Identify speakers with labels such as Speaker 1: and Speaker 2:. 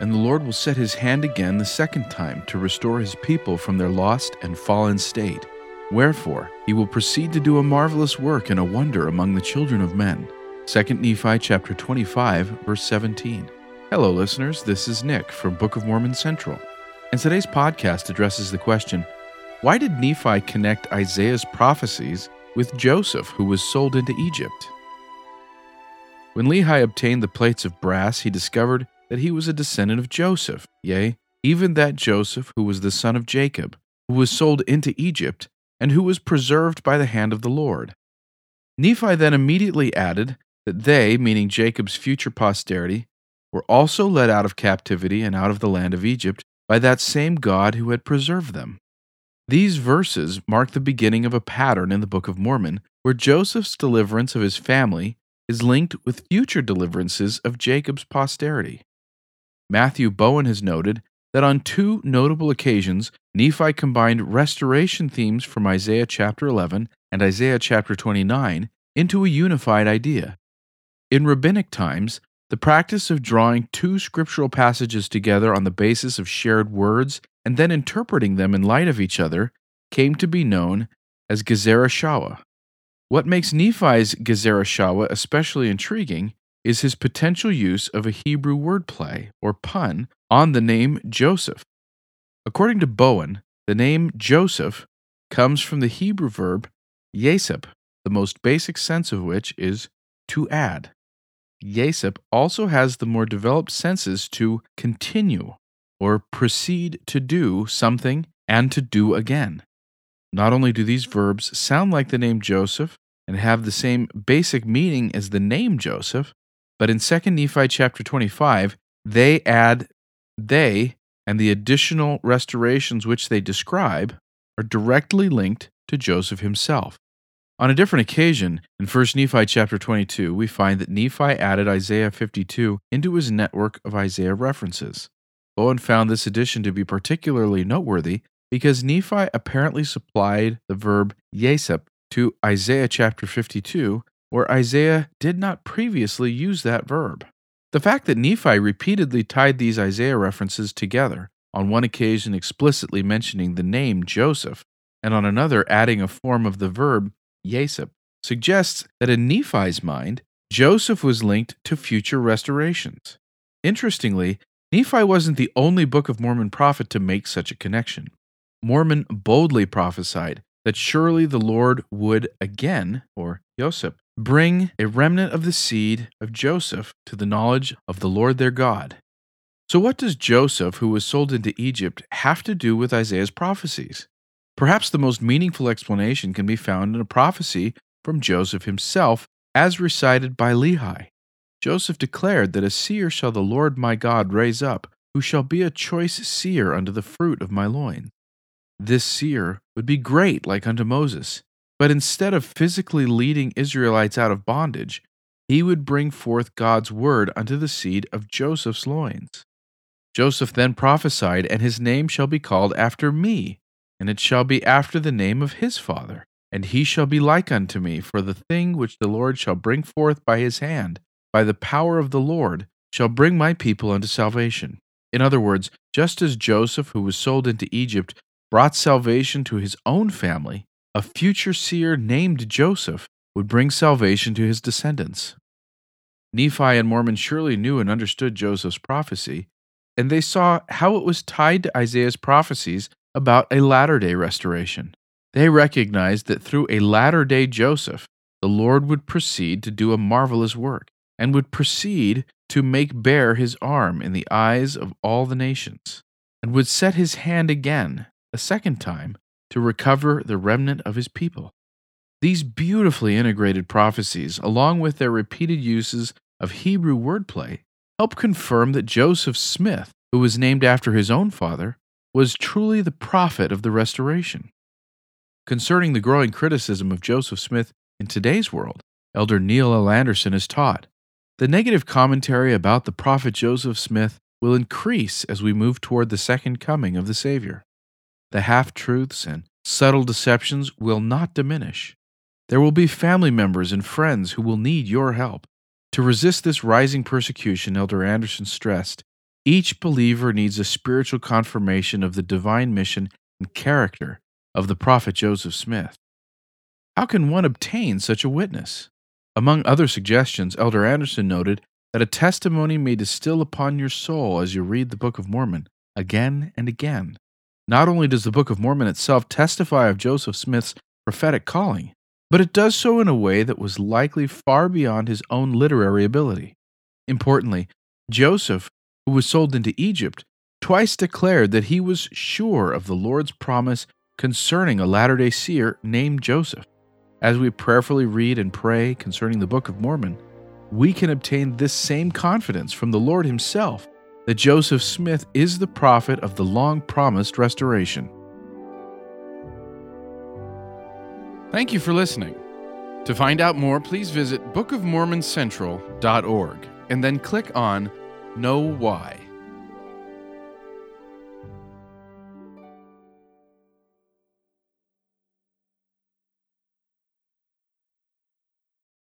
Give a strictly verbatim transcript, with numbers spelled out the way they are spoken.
Speaker 1: And the Lord will set his hand again the second time to restore his people from their lost and fallen state. Wherefore, he will proceed to do a marvelous work and a wonder among the children of men. Second Nephi chapter twenty-five, verse seventeen. Hello, listeners. This is Nick from Book of Mormon Central. And today's podcast addresses the question, why did Nephi connect Isaiah's prophecies with Joseph, who was sold into Egypt? When Lehi obtained the plates of brass, he discovered that he was a descendant of Joseph, yea, even that Joseph who was the son of Jacob, who was sold into Egypt, and who was preserved by the hand of the Lord. Nephi then immediately added that they, meaning Jacob's future posterity, were also led out of captivity and out of the land of Egypt by that same God who had preserved them. These verses mark the beginning of a pattern in the Book of Mormon, where Joseph's deliverance of his family is linked with future deliverances of Jacob's posterity. Matthew Bowen has noted that on two notable occasions, Nephi combined restoration themes from Isaiah chapter eleven and Isaiah chapter twenty-nine into a unified idea. In rabbinic times, the practice of drawing two scriptural passages together on the basis of shared words and then interpreting them in light of each other came to be known as Gezerah Shawa. What makes Nephi's Gezerah Shawa especially intriguing is his potential use of a Hebrew wordplay, or pun, on the name Joseph. According to Bowen, the name Joseph comes from the Hebrew verb yesep, the most basic sense of which is to add. Yesep also has the more developed senses to continue, or proceed to do something and to do again. Not only do these verbs sound like the name Joseph and have the same basic meaning as the name Joseph, but in Second Nephi chapter twenty-five, they add they, and the additional restorations which they describe are directly linked to Joseph himself. On a different occasion, in First Nephi chapter twenty-two, we find that Nephi added Isaiah fifty-two into his network of Isaiah references. Bowen found this addition to be particularly noteworthy because Nephi apparently supplied the verb yesep to Isaiah chapter fifty-two, where Isaiah did not previously use that verb. The fact that Nephi repeatedly tied these Isaiah references together, on one occasion explicitly mentioning the name Joseph, and on another adding a form of the verb yesep, suggests that in Nephi's mind, Joseph was linked to future restorations. Interestingly, Nephi wasn't the only Book of Mormon prophet to make such a connection. Mormon boldly prophesied that surely the Lord would again, or Yosep, bring a remnant of the seed of Joseph to the knowledge of the Lord their God. So what does Joseph, who was sold into Egypt, have to do with Isaiah's prophecies? Perhaps the most meaningful explanation can be found in a prophecy from Joseph himself, as recited by Lehi. Joseph declared that a seer shall the Lord my God raise up, who shall be a choice seer unto the fruit of my loins. This seer would be great like unto Moses, but instead of physically leading Israelites out of bondage, he would bring forth God's word unto the seed of Joseph's loins. Joseph then prophesied, and his name shall be called after me, and it shall be after the name of his father. And he shall be like unto me, for the thing which the Lord shall bring forth by his hand, by the power of the Lord, shall bring my people unto salvation. In other words, just as Joseph, who was sold into Egypt, brought salvation to his own family, a future seer named Joseph would bring salvation to his descendants. Nephi and Mormon surely knew and understood Joseph's prophecy, and they saw how it was tied to Isaiah's prophecies about a latter-day restoration. They recognized that through a latter-day Joseph, the Lord would proceed to do a marvelous work, and would proceed to make bare his arm in the eyes of all the nations, and would set his hand again, a second time, to recover the remnant of his people. These beautifully integrated prophecies, along with their repeated uses of Hebrew wordplay, help confirm that Joseph Smith, who was named after his own father, was truly the prophet of the restoration. Concerning the growing criticism of Joseph Smith in today's world, Elder Neil L. Anderson has taught, the negative commentary about the prophet Joseph Smith will increase as we move toward the second coming of the Savior. The half-truths and subtle deceptions will not diminish. There will be family members and friends who will need your help. To resist this rising persecution, Elder Anderson stressed, Each believer needs a spiritual confirmation of the divine mission and character of the prophet Joseph Smith. How can one obtain such a witness? Among other suggestions, Elder Anderson noted that a testimony may distill upon your soul as you read the Book of Mormon again and again. Not only does the Book of Mormon itself testify of Joseph Smith's prophetic calling, but it does so in a way that was likely far beyond his own literary ability. Importantly, Joseph, who was sold into Egypt, twice declared that he was sure of the Lord's promise concerning a latter-day seer named Joseph. As we prayerfully read and pray concerning the Book of Mormon, we can obtain this same confidence from the Lord himself that Joseph Smith is the prophet of the long-promised restoration. Thank you for listening. To find out more, please visit book of mormon central dot org and then click on Know Why.